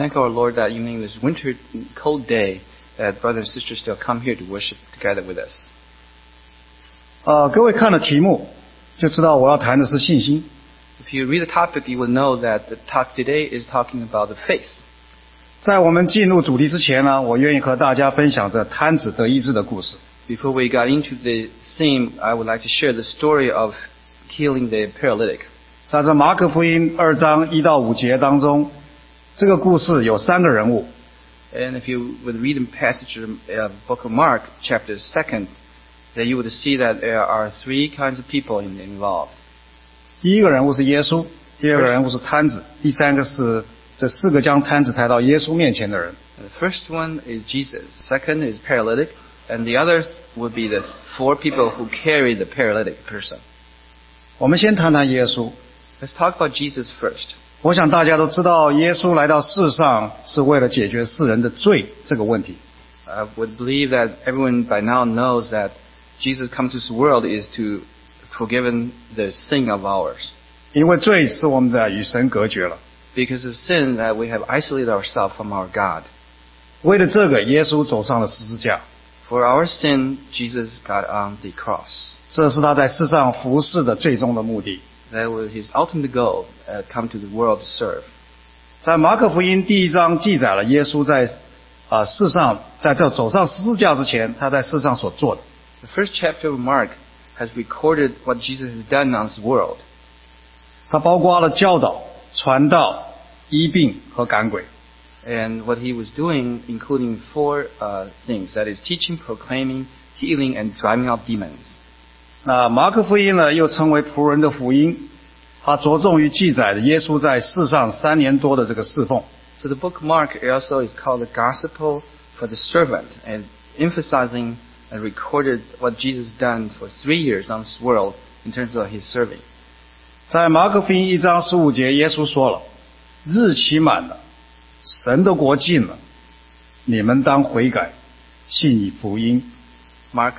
thank our Lord that even in this winter, cold day, that brothers and sisters still come here to worship together with us. 各位看了题目，就知道我要谈的是信心。 If you read the topic, you will know that the talk today is talking about the faith. 在我们进入主题之前呢，我愿意和大家分享这瘫子得医治的故事。 Before we got into the theme, I would like to share the story of healing the paralytic. 在这马可福音2章1到5节当中，这个故事有3个人物。 And if you would read the passage of the book of Mark, chapter 2, then you would see that there are 3 kinds of people involved. 第一个人物是耶稣，第二个人物是瘫子，第三个是这4个将瘫子抬到耶稣面前的人。 The first one is Jesus, second is paralytic, and the others would be the 4 people who carry the paralytic person. 我们先谈谈耶稣。 Let's talk about Jesus first. 我想大家都知道，耶稣来到世上是为了解决世人的罪这个问题。 I would believe that everyone by now knows that Jesus comes to this world is to forgive the sin of ours. 因为罪使我们的与神隔绝了。 Because of sin that we have isolated ourselves from our God. 为了这个，耶稣走上了十字架。 For our sin, Jesus got on the cross. 这是他在世上服侍的最终的目的。 That was his ultimate goal, come to the world to serve. 在马可福音第1章记载了耶稣在世上，在这走上十字架之前，他在世上所做的。 The first chapter of Mark has recorded what Jesus has done on this world. 他包括了教导、传道、医病和赶鬼。 And what he was doing, including 4 things, that is teaching, proclaiming, healing, and driving out demons. 那马可福音呢，又称为仆人的福音，它着重于记载的耶稣在世上3年多的这个侍奉。 So the book of Mark also is called the Gospel for the Servant, and emphasizing and recorded what Jesus done for 3 years on this world in terms of his serving. 在马可福音1章15节，耶稣说了：“日期满了，神的国近了，你们当悔改，信以福音。” Mark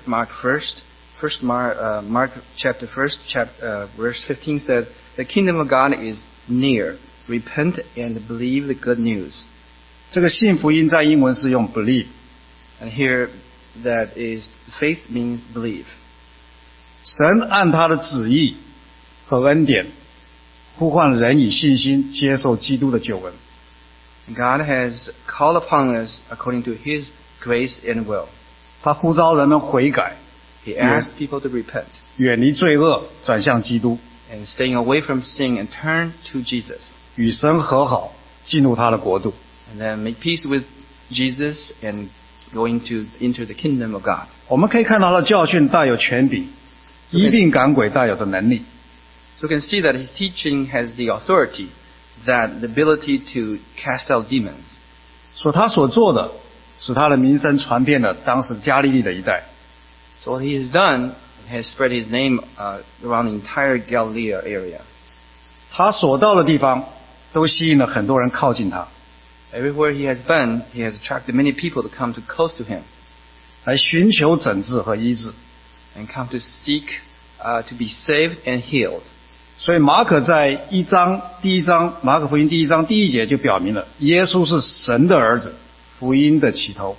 chapter 1, verse 15 says, "The kingdom of God is near. Repent and believe the good news." 这个信福音在英文是用 believe， And here that is faith means believe. 神按他的旨意和恩典，呼唤人以信心接受基督的救恩。 God has called upon us according to His grace and will. 他呼召人们悔改， He asks people to repent 远离罪恶，转向基督， and staying away from sin and turn to Jesus. 与神和好，进入他的国度。 And then make peace with Jesus and into the kingdom of God. 我们可以看到他的教训带有权柄，医病赶鬼带有着能力。 So you can see that his teaching has the authority, that the ability to cast out demons. 他所做的，使他的名声传遍了当时加利利的一带。 So what he has done has spread his name around the entire Galilee area. 他所到的地方，都吸引了很多人靠近他， Everywhere he has been, he has attracted many people to come too close to him 来寻求诊治和医治。 and come to seek to be saved and healed. 所以马可在第一章，马可福音第1章第1节就表明了，耶稣是神的儿子，福音的起头。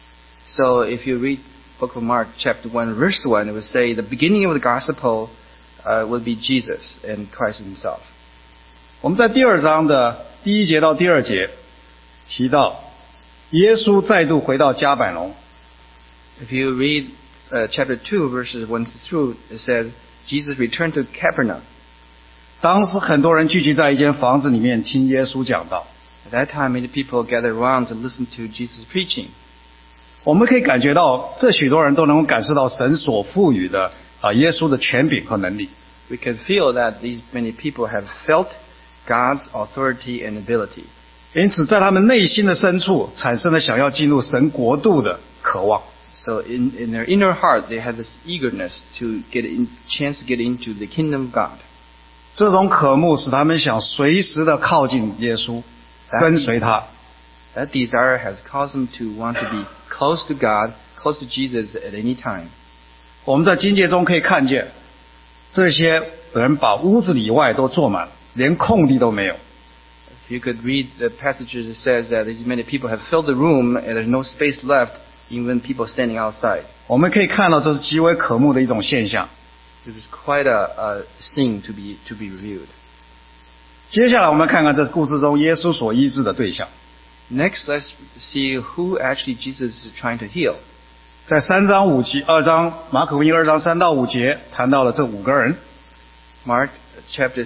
So if you read Book of Mark, chapter 1, verse 1, it will say the beginning of the gospel will be Jesus and Christ himself. 我们在第2章的第1节到第2节提到，耶稣再度回到迦百农。 If you read chapter 2, verses 1 through, it says Jesus returned to Capernaum. 当时很多人聚集在一间房子里面听耶稣讲道。 At that time, many people gathered around to listen to Jesus' preaching. 我们可以感觉到，这许多人都能够感受到神所赋予的耶稣的权柄和能力。 We can feel that these many people have felt God's authority and ability. 因此，在他们内心的深处产生了想要进入神国度的渴望。 So in their inner heart, they have this eagerness to chance to get into the kingdom of God. 这种渴慕使他们想随时的靠近耶稣，跟随他。 That desire has caused them to want to be close to God, close to Jesus at any time. 我们在经节中可以看见，这些人把屋子里外都坐满了，连空地都没有。 you could read the passages that says that these many people have filled the room and there's no space left, even people standing outside. 我们可以看到这是极为可慕的一种现象。 It was quite a scene to be reviewed. 接下来我们看看这故事中耶稣所医治的对象。 Next, let's see who actually Jesus is trying to heal. 在马可福音2章3到5节谈到了这5个人。 Mark chapter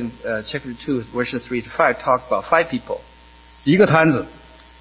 2, verses 3 to 5 talk about 5 people. 一个摊子，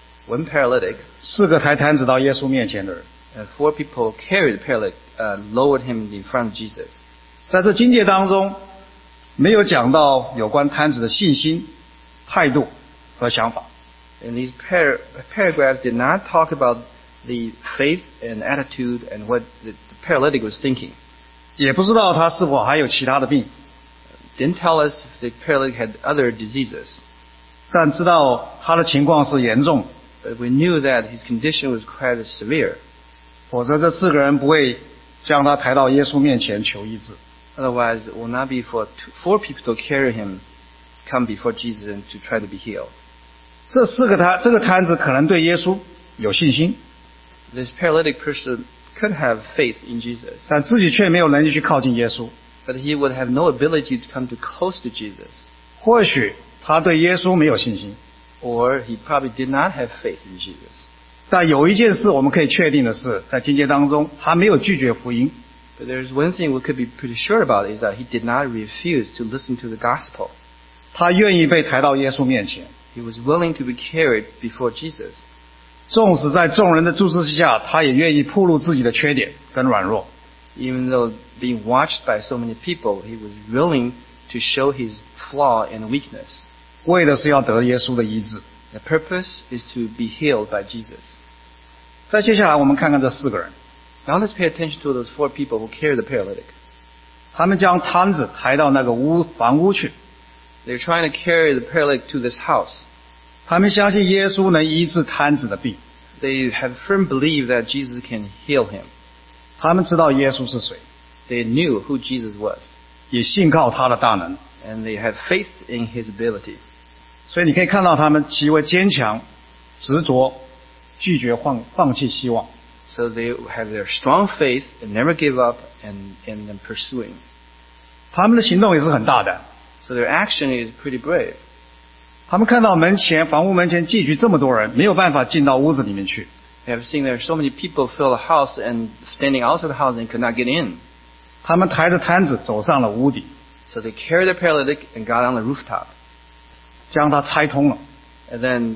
1 paralytic, 4个抬摊子到耶稣面前的人。 and 4 people carried the paralytic, lowered him in front of Jesus. 在这经节当中，没有讲到有关摊子的信心、态度和想法。 And these paragraphs did not talk about the faith and attitude and what the paralytic was thinking. 也不知道他是否还有其他的病， Didn't tell us if the paralytic had other diseases. 但知道他的情况是严重， But we knew that his condition was quite severe. 否则这4个人不会将他抬到耶稣面前求医治。 Otherwise, it will not be for 4 people to carry him, come before Jesus and to try to be healed. 这个摊子可能对耶稣有信心， This paralytic person could have faith in Jesus, 但自己却没有能力去靠近耶稣。 but he would have no ability to come too close to Jesus. 或许他对耶稣没有信心， Or he probably did not have faith in Jesus. 但有一件事我们可以确定的是，在经节当中，他没有拒绝福音。 But there's one thing we could be pretty sure about is that he did not refuse to listen to the gospel. 他愿意被抬到耶稣面前， He was willing to be carried before Jesus. 纵使在众人的注视之下，他也愿意暴露自己的缺点跟软弱。 Even though being watched by so many people, he was willing to show his flaw and weakness. 为的是要得耶稣的医治。 The purpose is to be healed by Jesus. 再接下来我们看看这4个人， Now let's pay attention to those 4 people who carried the paralytic. 他们将摊子抬到那个房屋去， They're trying to carry the paralytic to this house. 他们相信耶稣能医治摊子的病， They have firm belief that Jesus can heal him. 他们知道耶稣是谁， They knew who Jesus was, 也信靠他的大能。 and they have faith in his ability. 所以你可以看到他们极为坚强、执着，拒绝放弃希望。 So they have their strong faith and never give up and pursuing. 他们的行动也是很大胆。 So their action is pretty brave. 他们看到房屋门前聚集这么多人，没有办法进到屋子里面去， They have seen there are so many people fill the house and standing outside the house and could not get in. 他们抬着摊子走上了屋顶， So they carried the paralytic and got on the rooftop. 将它拆通了， And then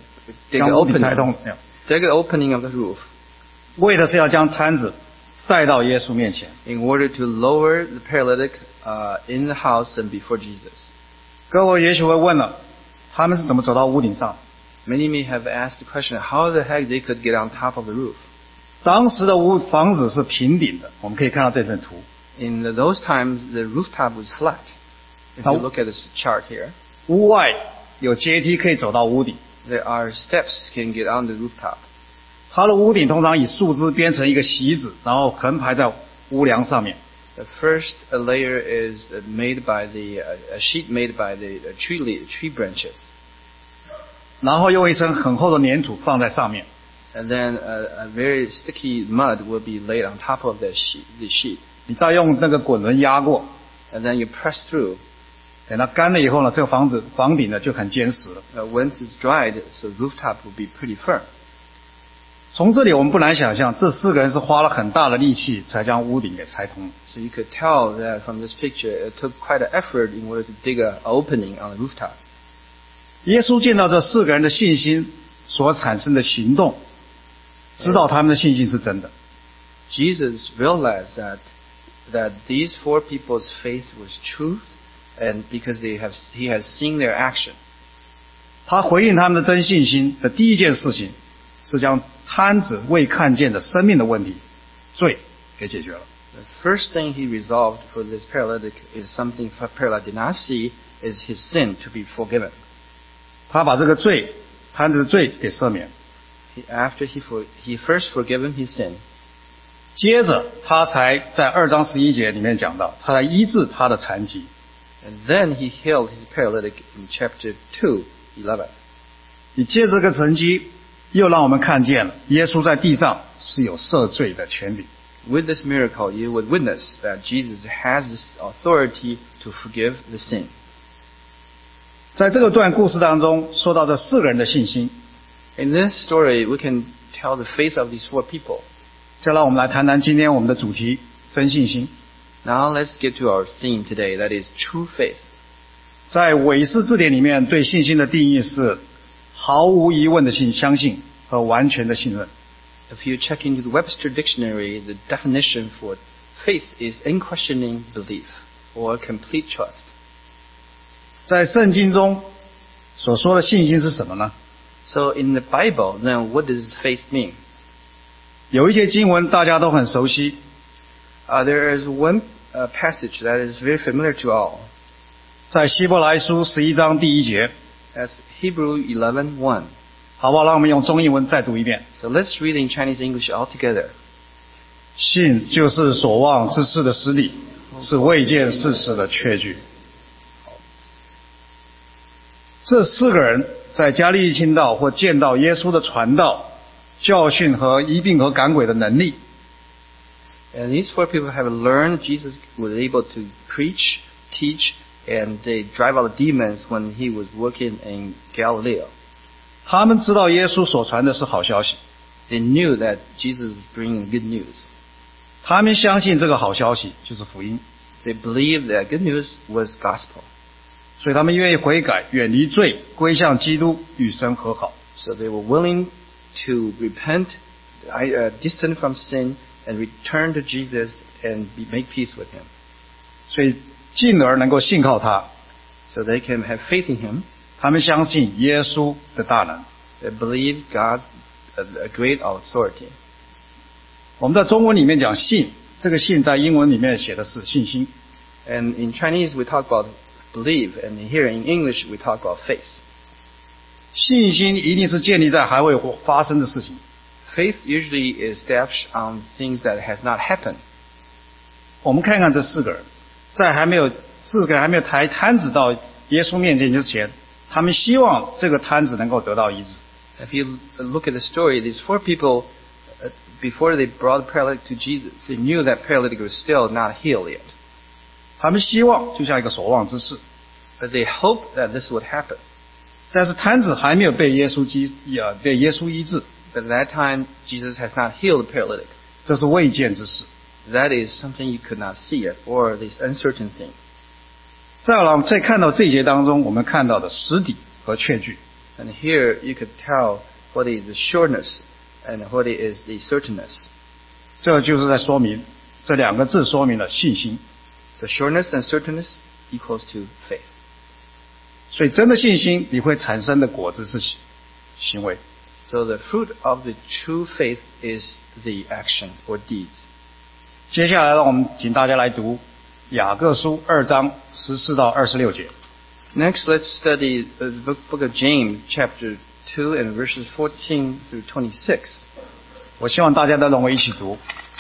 dig 将 an 屋顶拆通 opening. 了， Dig an opening of the roof 为的是要将摊子带到耶稣面前。 in order to lower the paralytic in the house and before Jesus. 各位也许会问了，他们是怎么走到屋顶上？ Many may have asked the question, how the heck they could get on top of the roof? 当时的房子是平顶的，我们可以看到这份图。 In those times, the rooftop was flat. If you look at this chart here, 屋外有阶梯可以走到屋顶， there are steps can get on the rooftop. 它的屋顶通常以树枝编成一个席子，然后横排在屋梁上面。 The first layer is made by a sheet made by the tree branches, 然后用一层很厚的粘土放在上面， and then a very sticky mud will be laid on top of the sheet, 你再用那个滚轮压过， and then you press through. 等它干了以后呢，这个房顶呢就很坚实了。 Once it's dried, so rooftop will be pretty firm. 从这里我们不难想象，这4个人是花了很大的力气才将屋顶给拆通。 So you could tell that from this picture, it took quite an effort in order to dig an opening on the rooftop. 耶稣见到这4个人的信心所产生的行动，知道他们的信心是真的。 Jesus realized that these 4 people's faith was truth, and because he has seen their action. 他回应他们的真信心的第一件事情，是将摊子未看见的生命的问题罪给解决了。 The first thing he resolved for this paralytic is something the paralytic did not see, is his sin to be forgiven. 他把这个摊子的罪给赦免， After he first forgiven his sin, 接着他才在2章11节里面讲到，他才医治他的残疾。 and then he healed his paralytic in chapter 2, 11. 你借这个成绩，又让我们看见了耶稣在地上是有赦罪的权柄。 With this miracle, you would witness that Jesus has this authority to forgive the sin. 在这个段故事当中，说到这4个人的信心。 In this story, we can tell the faith of these 4 people. 就让我们来谈谈今天我们的主题——真信心。 Now let's get to our theme today, that is true faith. 在韦氏字典里面，对信心的定义是毫无疑问的相信和完全的信任。 If you check into the Webster Dictionary, the definition for faith is unquestioning belief or complete trust. 在圣经中所说的信心是什么呢？ So in the Bible, then what does faith mean? 有一些经文大家都很熟悉， There is one passage that is very familiar to all. 在希伯来书11章第1节。 That's Hebrew 11:1. 好不好？让我们用中英文再读一遍。 So let's read in Chinese English all together. 信就是所望之事的实底，是未见事实的确据。这4个人在加利利听到或见到耶稣的传道、教训和医病和赶鬼的能力。 And these 4 people have learned Jesus was able to preach, teach, and they drive out demons when he was working in Galilee. 他们知道耶稣所传的是好消息， They knew that Jesus was bringing good news. 他们相信这个好消息就是福音， They believed that good news was gospel. 所以他们愿意悔改，远离罪，归向基督，与神和好。 So they were willing to repent, distant from sin, and return to Jesus and make peace with him. 所以进而能够信靠他。 So they can have faith in him. 他们相信耶稣的大能。 They believe God's a great authority. 我们在中文里面讲信，这个信在英文里面写的是信心。 And in Chinese we talk about believe, and here in English we talk about faith. 信心一定是建立在还未发生的事情。 Faith usually is established on things that has not happened. 我们看看这4个人，在4个人还没有抬摊子到耶稣面前之前，他们希望这个摊子能够得到医治。 If you look at the story, these 4 people, before they brought the paralytic to Jesus, they knew that paralytic was still not healed yet. 他们希望就像一个所望之事， But they hoped that this would happen. 但是摊子还没有被耶稣医治， But at that time, Jesus has not healed the paralytic. 这是未见之事。 That is something you could not see yet, or this uncertain thing. 在看到这一节当中，我们看到的实底和确据。 And here you could tell what is the sureness and what is the certainness. 这就是在说明这2个字说明了信心。 So sureness and certainness equals to faith. 所以真的信心你会产生的果子是行为。 So the fruit of the true faith is the action or deeds. 接下来让我们请大家来读雅各书2章14到26节。 Next, let's study the book of James, chapter 2, and verses 14 through 26. 我希望大家都能够一起读。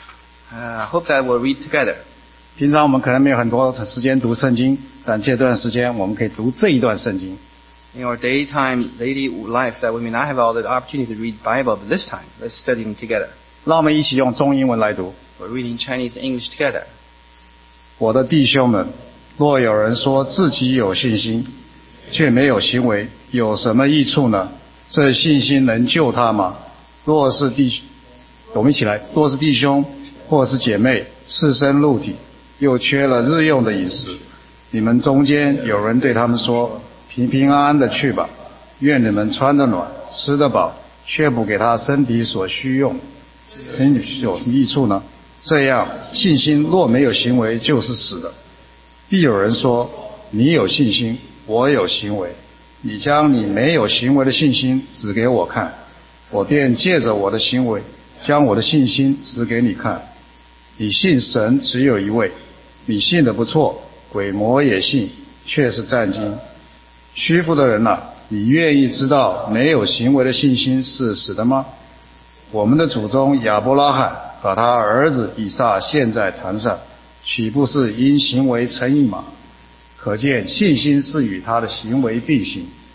I hope that we'll read together. 平常我们可能没有很多时间读圣经，但这段时间我们可以读这一段圣经。 In our daily life, that we may not have all the opportunity to read Bible, but this time, let's study them together. 让我们一起用中英文来读。 We're reading Chinese and English together. 我的弟兄们，若有人说自己有信心，却没有行为，有什么益处呢？这信心能救他吗？若是我们一起来，若是弟兄或是姐妹赤身露体，又缺了日用的饮食，你们中间有人对他们说，平平安安的去吧，愿你们穿得暖，吃得饱，却不给他身体所需用，身体有什么益处呢？这样信心若没有行为，就是死的。必有人说，你有信心，我有行为，你将你没有行为的信心指给我看，我便借着我的行为将我的信心指给你看。你信神只有一位，你信得不错，鬼魔也信，却是战惊。虚浮的人啊，你愿意知道没有行为的信心是死的吗？我们的祖宗亚伯拉罕把他儿子以撒献在坛上，岂不是因行为成义吗？可见信心是与他的行为并行。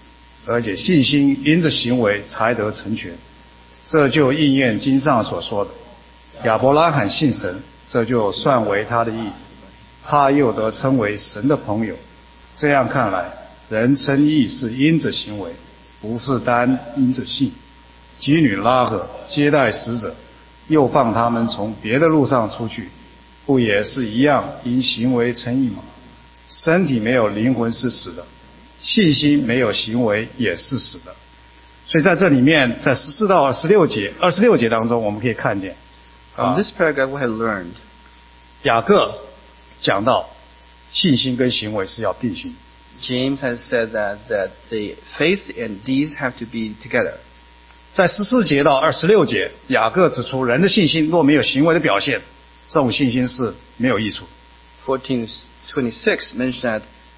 而且信心因着行为才得成全。这就应验经上所说的，亚伯拉罕信神，这就算为他的义，他又得称为神的朋友。这样看来，人称义是因着行为，不是单因着信。妓女拉合接待使者，又放他们从别的路上出去，不也是一样因行为称义吗？身体没有灵魂是死的，信心没有行为也是死的。所以在这里面，在14到26节当中，我们可以看见 From this paragraph we have learned 雅各讲到信心跟行为是要并行。 James has said that the faith and deeds have to be together. 在14节到26节，雅各指出人的信心若没有行为的表现，这种信心是没有益处。 14:26 mentions that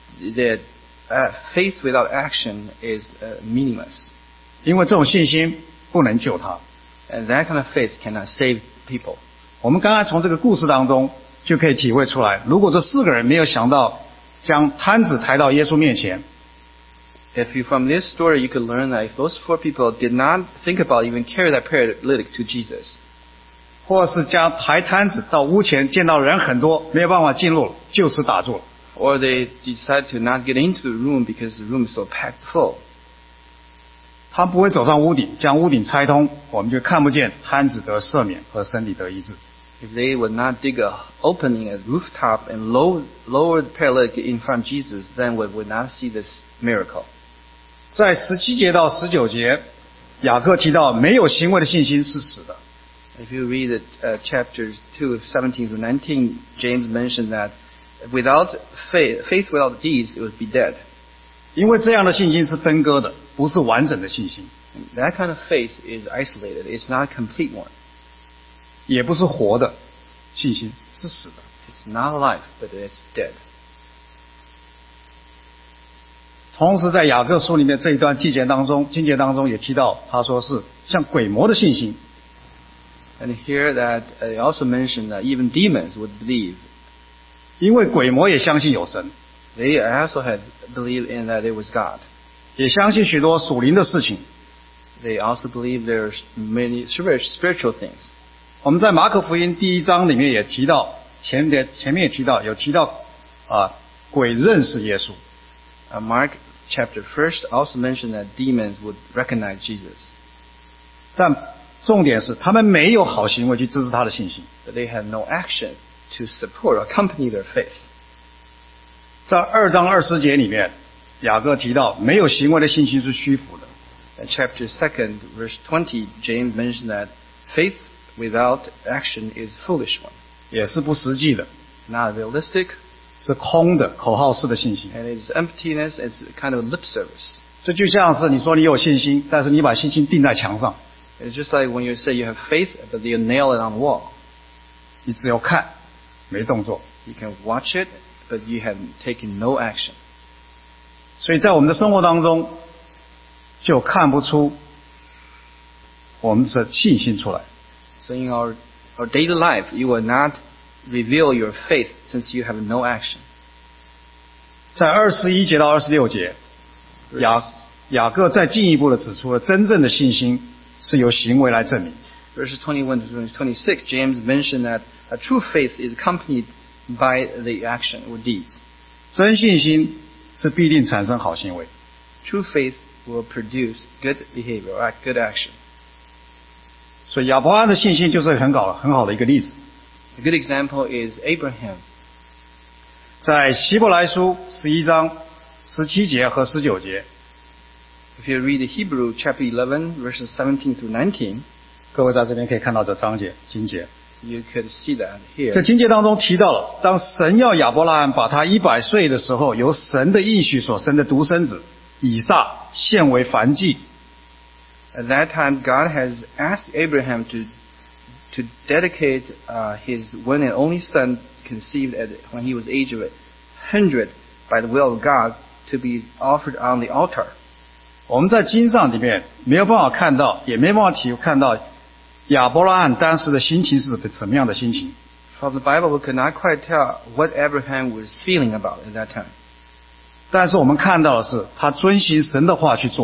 faith without action is meaningless. 因为这种信心不能救他。 And that kind of faith cannot save people. 我们刚刚从这个故事当中就可以体会出来，如果这4个人没有想到将摊子抬到耶稣面前， From this story you could learn that if those 4 people did not think about even carry that paralytic to Jesus, 或是将抬摊子到屋前，见到人很多，没有办法进入了，就此打住了。 or they decide to not get into the room because the room is so packed full, 他不会走上屋顶，将屋顶拆通，我们就看不见摊子得赦免和身体得医治。 if they would not dig a opening at rooftop and lower the paralytic in front of Jesus, then we would not see this miracle. 在17节到19节，雅各提到没有行为的信心是死的。 If you read chapter 2, 17 to 19, James mentioned that without faith without deeds, it would be dead. 因为这样的信心是分割的，不是完整的信心， That kind of faith is isolated. It's not a complete one. 也不是活的信心，是死的。 It's not alive, but it's dead. 同时在雅各书里面这一段经节当中也提到，他说是像鬼魔的信心。 And here that they also mentioned that even demons would believe. 因为鬼魔也相信有神， They also had believed in that there was God. 也相信许多属灵的事情。 They also believe there's many spiritual things. 我们在马可福音第1章里面也提到，前面也提到鬼认识耶稣。 Mark chapter 1 also mentioned that demons would recognize Jesus. 但重点是他们没有好行为去支持他的信心。 But they had no action to support or accompany their faith. 在2章20节里面，雅各提到没有行为的信心是虚浮的。 In chapter 2, verse 20, James mentioned that faith without action is foolish one. 也是不实际的， Not realistic, 是空的口号式的信心。 and it's emptiness, it's kind of lip service. 这就像是你说你有信心，但是你把信心钉在墙上， It's just like when you say you have faith, but you nail it on the wall. 你只有看，没动作。 You can watch it, but you have taken no action. 所以在我们的生活当中，就看不出我们的信心出来。 So in our daily life, you will not reveal your faith since you have no action. 在21节到26节，雅各再进一步的指出了真正的信心是由行为来证明。 Verses 21 to 26, James mentioned that a true faith is accompanied by the action or deeds. 真信心是必定产生好行为。 True faith will produce good behavior or good action. 所以亚伯拉罕的信心就是很好的一个例子。 A good example is Abraham. 在希伯来书11章17节和19节， If you read the Hebrew chapter 11, verses 17 through 19, 各位在这边可以看到这经节。 you could see that 这 here. 经节当中提到了，当神要亚伯拉罕把他100岁的时候，由神的应许所生的独生子以撒献为燔祭。 At that time, God has asked Abraham to dedicate his one and only son, conceived when he was age of 100 by the will of God, to be offered on the altar. 我们在经上里面没有办法看到，也没办法看到亚伯拉罕当时的心情是什么样的心情。 From the Bible, we could not quite tell what Abraham was feeling about at that time. 但是我们看到的是，他遵行神的话去做。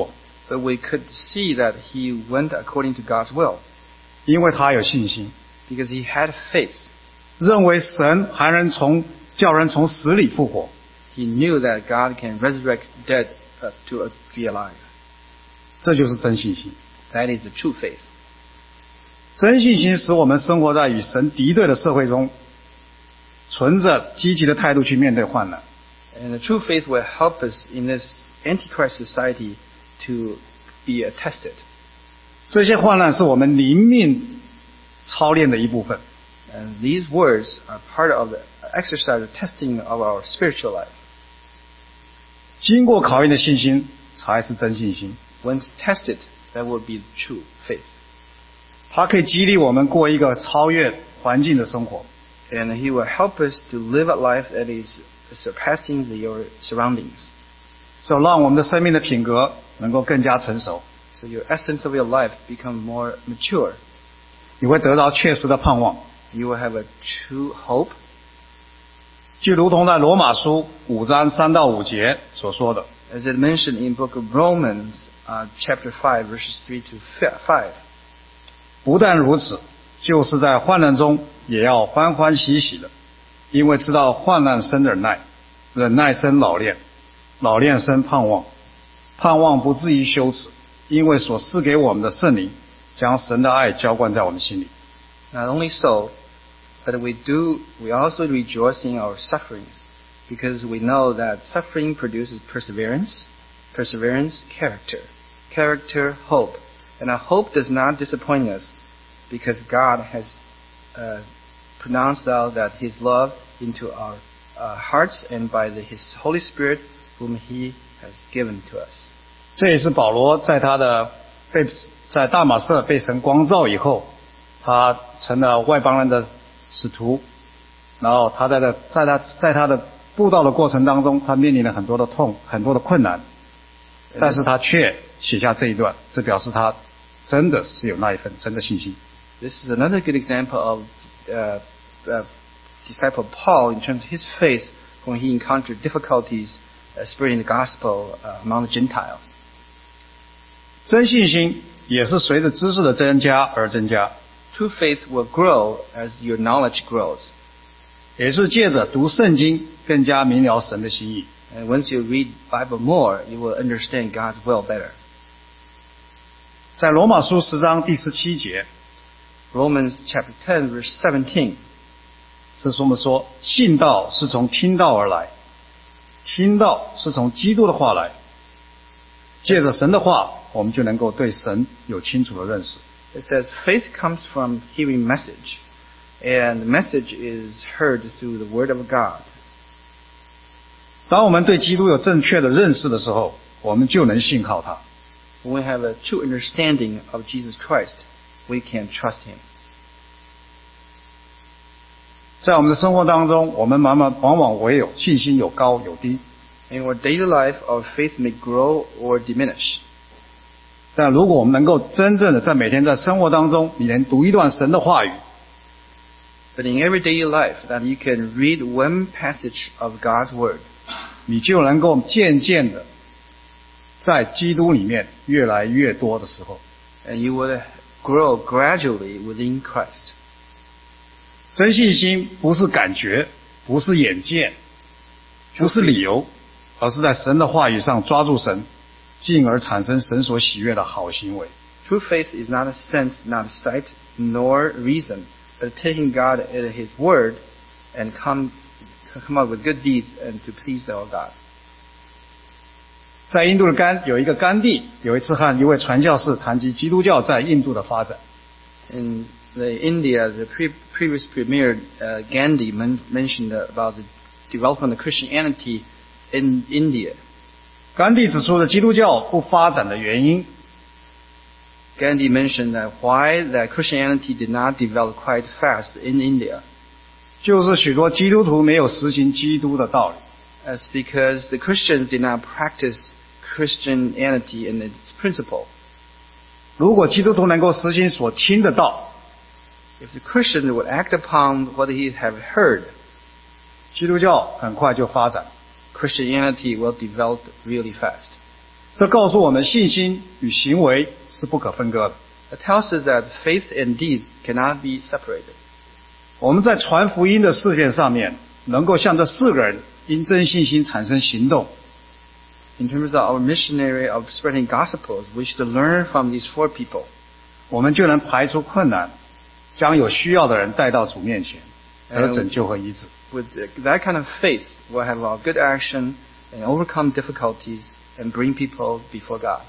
but we could see that he went according to God's will 因为他有信心， because he had faith. 认为神还能叫人从死里复活。 He knew that God can resurrect the dead to be alive. 这就是真信心。 That is the true faith. 真信心使我们生活在与神敌对的社会中，存着积极的态度去面对患难。 And the true faith will help us in this Antichrist society to be tested. 这些患难是我们灵命操练的一部分。 And these words are part of the exercise of testing of our spiritual life. 经过考验的信心才是真信心。 Once tested, that will be the true faith. 它可以激励我们过一个超越环境的生活， And he will help us to live a life that is surpassing your surroundings. so 让我们的生命的品格能够更加成熟， So your essence of your life become more mature. 你会得到确实的盼望。 You will have a true hope. 就如同在罗马书5章3到5节所说的， As it mentioned in book of Romans, chapter 5, verses 3 to 5. 不但如此，就是在患难中也要欢欢喜喜的，因为知道患难生忍耐，忍耐生老练，老练生盼望，盼望不至于羞耻，因为所赐给我们的圣灵将神的爱浇灌在我们心里。 Not only so, but we also rejoice in our sufferings, because we know that suffering produces perseverance, perseverance, character, character, hope. And our hope does not disappoint us, because God has pronounced out that His love into our hearts and by His Holy Spirit, whom He has given to us. 这也是保罗在在大马色被神光照以后，他成了外邦人的使徒，然后他在他的布道的过程当中，他面临了很多的痛，很多的困难，但是他却写下这一段，这表示他真的是有那一份真的信心。 This is another good example of disciple Paul in terms of his faith when he encountered difficulties spreading the gospel among the Gentiles. 真信心也是随着知识的增加而增加， True faith will grow as your knowledge grows. 也是借着读圣经更加明了神的心意。 And once you read Bible more, you will understand God's will better. 在罗马书10章第17节， Romans chapter 10, verse 17. 是说我们说，信道是从听道而来，听道是从基督的话来，借着神的话，我们就能够对神有清楚的认识。 It says faith comes from hearing message, and the message is heard through the word of God. 当我们对基督有正确的认识的时候，我们就能信靠他。 When we have a true understanding of Jesus Christ, we can trust Him. 在我们的生活当中，我们往往唯有信心有高有低。 In our daily life, our faith may grow or diminish. 但如果我们能够真正的在每天在生活当中，你能读一段神的话语， But in every daily life, that you can read one passage of God's Word, 你就能够渐渐的在基督里面越来越多的时候， and you will grow gradually within Christ. 真信心不是感觉，不是眼见，不是理由，而是在神的话语上抓住神，进而产生神所喜悦的好行为。 True faith is not a sense, not a sight, nor reason, but taking God at His word and come up with good deeds and to please our God. 在印度的有一个甘地，有一次和一位传教士谈及基督教在印度的发展。 In India, the previous premier Gandhi mentioned about the development of Christianity in India. 甘地指出了基督教不发展的原因， Gandhi mentioned that why that Christianity did not develop quite fast in India. 就是许多基督徒没有实行基督的道理。 That's because the Christians did not practice Christianity in its principle. 如果基督徒能够实行所听的道， If the Christian would act upon what he have heard, 基督教很快就发展。 Christianity will develop really fast. 这告诉我们信心与行为是不可分割的。 It tells us that faith and deeds cannot be separated. 我们在传福音的事件上面，能够像这4个人因真信心产生行动。 In terms of our missionary of spreading gospels, we should learn from these 4 people. 我们就能排除困难，将有需要的人带到主面前，得拯救和医治。 With that kind of faith, we'll have a good action and overcome difficulties and bring people before God.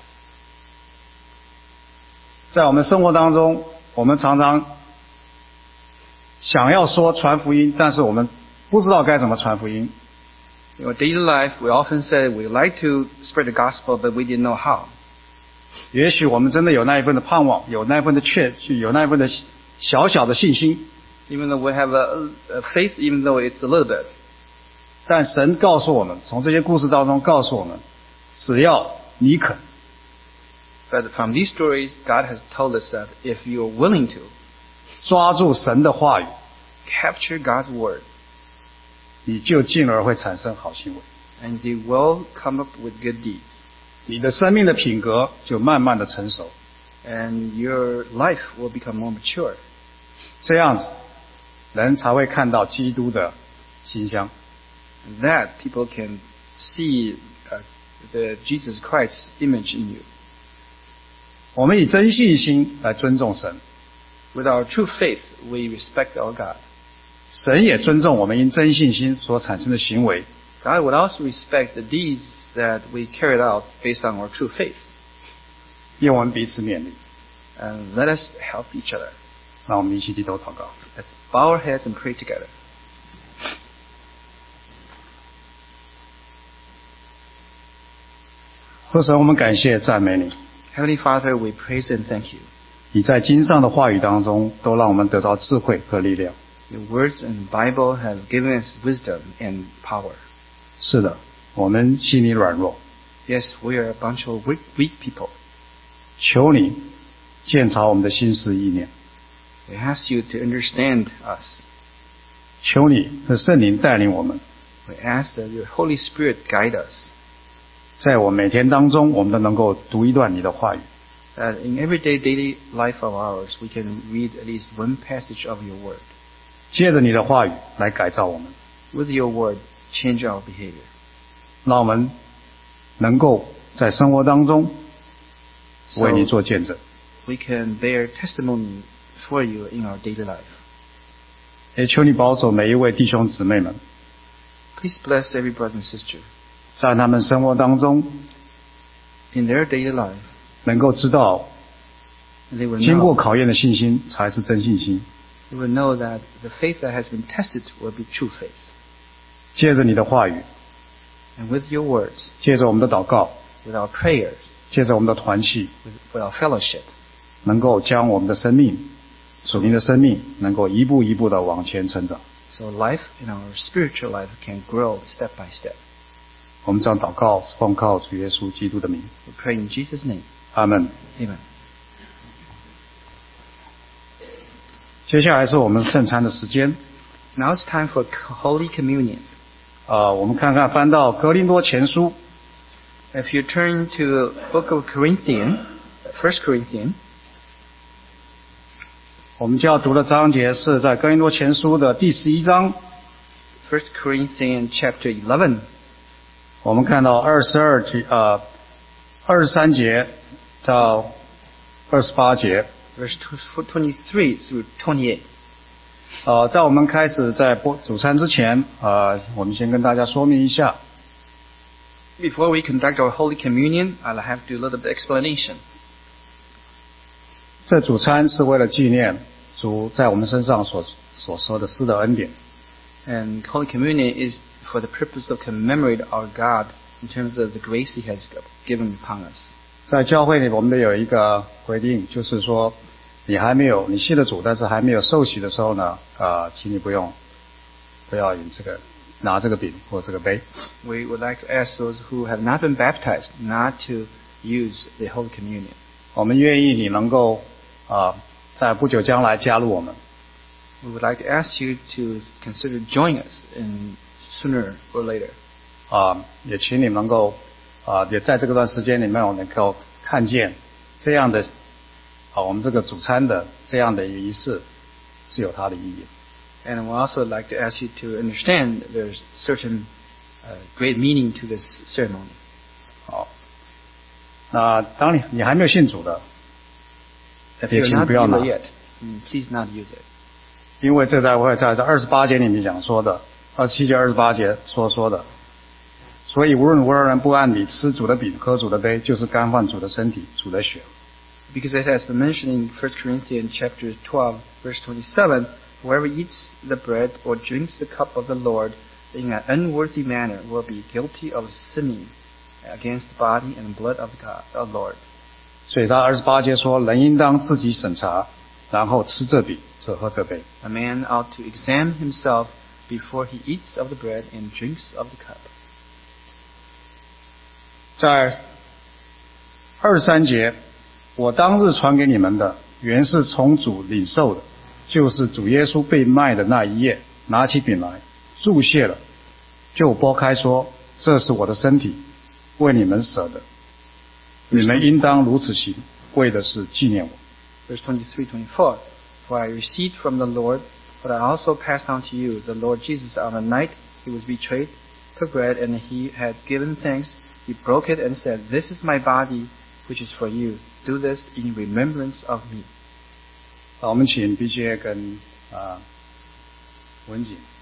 在我们生活当中，我们常常想要说传福音，但是我们不知道该怎么传福音。 In our daily life, we often say we like to spread the gospel, but we didn't know how. 也许我们真的有那一份的盼望，有那一份的有那一份的小小的信心。 Even though we have a faith, even though it's a little bit. 但神告诉我们，从这些故事当中告诉我们，只要你肯。 But from these stories, God has told us that if you're willing to 抓住神的话语， capture God's word, 你就进而会产生好行为， and you will come up with good deeds. 你的生命的品格就慢慢的成熟， And your life will become more mature. 这样子，人才会看到基督的馨香。 And that people can see the Jesus Christ's image in you. 我们以真信心来尊重神， With our true faith, we respect our God. 神也尊重我们因真信心所产生的行为。 God would also respect the deeds that we carried out based on our true faith. 愿我们彼此勉励。 And let us help each other. 让我们一起低头祷告。 Let's bow our heads and pray together. 父神，我们感谢赞美你， Heavenly Father, we praise and thank you. 你在经上的话语当中，都让我们得到智慧和力量。 Your words in the Bible have given us wisdom and power. 是的，我们心里软弱， Yes, we are a bunch of weak people. 求你鉴察我们的心思意念， We ask you to understand us. 求你的圣灵带领我们， We ask that your Holy Spirit guide us. 在我每天当中，我们都能够读一段你的话语， That in everyday daily life of ours, we can read at least one passage of your word. 借着你的话语来改造我们， With your word, change our behavior. 让我们能够在生活当中 So 为你做见证。 we can bear testimony for you in our daily life. 也求你保守每一位弟兄姊妹们， Please bless every brother and sister 在他们生活当中 in their daily life. 能够知道， And they will 经过 know, 考验的信心才是真信心。 they will know that the faith that has been tested will be true faith. 借着你的话语， And with your words, 借着我们的祷告， with our prayers, 借着我们的团契， with our fellowship, 能够将我们的生命，属灵的生命，能够一步一步的往前成长。 so life in our spiritual life can grow step by step. 我们这样祷告，奉靠主耶稣基督的名， We pray in Jesus' name. 阿门。 Amen. 接下来是我们圣餐的时间。 Now it's time for Holy Communion. 我们看看翻到哥林多前书， If you turn to the book of Corinthians, 1 Corinthians, 我们就要读的章节是在哥林多前书的第11章， 1 Corinthians chapter 11, 我们看到23节到28节。 verse 23 through 28. 在我们开始在主餐之前，我们先跟大家说明一下， Before we conduct our Holy Communion, I'll have to do a little bit of explanation. 这主餐是为了纪念主在我们身上所说的施的恩典。 And Holy Communion is for the purpose of commemorate our God in terms of the grace He has given upon us. 在教会里，我们有一个规定，就是说，你信了主，但是还没有受洗的时候呢，请你不要拿这个饼或这个杯。 We would like to ask those who have not been baptized not to use the Holy Communion. 我们愿意你能够在不久将来加入我们。 We would like to ask you to consider joining us in sooner or later. 也请你能够也在这个段时间里面，我能够看见这样的我们这个主餐的这样的一个仪式是有它的意义。 And I would also like to ask you to understand there's certain great meaning to this ceremony. 好，那当你还没有信主的， If 也 you're 请 not 不要拿 believer，yet, please not use it. 因为这会在这28节里面讲说的，27节28节所说的。所以无论何人不按理吃主的饼喝主的杯，就是干犯主的身体主的血。 Because it has been mentioned in 1 Corinthians chapter 12, verse 27, whoever eats the bread or drinks the cup of the Lord in an unworthy manner will be guilty of sinning against the body and blood of God, our Lord. 所以他28节说，人应当自己审查，然后吃这饼，则喝这杯。 A man ought to examine himself before he eats of the bread and drinks of the cup. 在23节，我当日传给你们的，原是从主领受的，就是主耶稣被卖的那一夜，拿起饼来，祝谢了，就拨开说：“这是我的身体，为你们舍的，你们应当如此行，为的是纪念我。” Verse 23-24, For I received from the Lord what I also passed on to you. The Lord Jesus, on the night he was betrayed, took bread, and he had given thanks. He broke it and said, This is my body, which is for you. Do this in remembrance of me. 好，我们请 BJ 跟文景。